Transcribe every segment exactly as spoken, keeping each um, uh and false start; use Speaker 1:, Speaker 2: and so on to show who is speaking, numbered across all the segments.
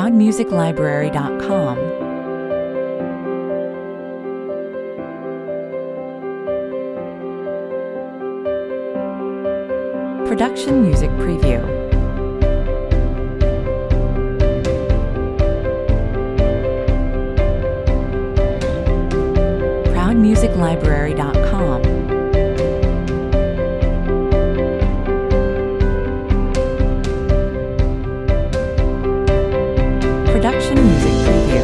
Speaker 1: proud music library dot com. Production Music Preview. proud music library dot com. Production Music Preview.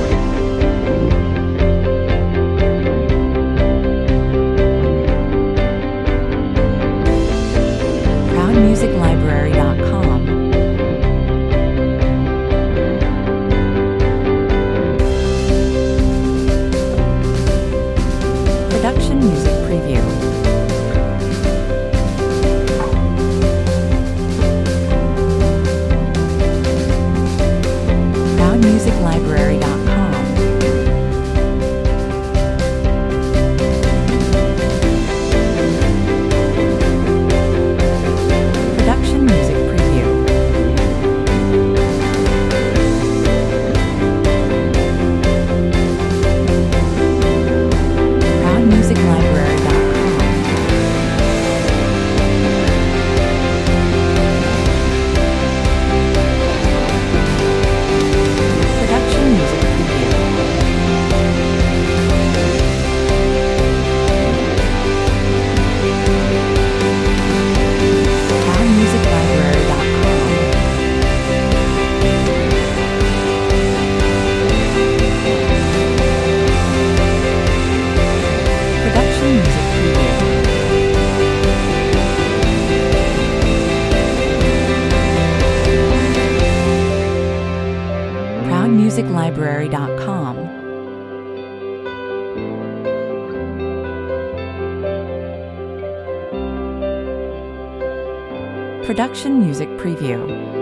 Speaker 1: proud music library dot com. Production Music Preview. proud music library dot com. Production Music Preview. proud music library dot com. Production Music Preview. proud music library dot com. Production Music Preview. proud music library dot com. Production Music Preview.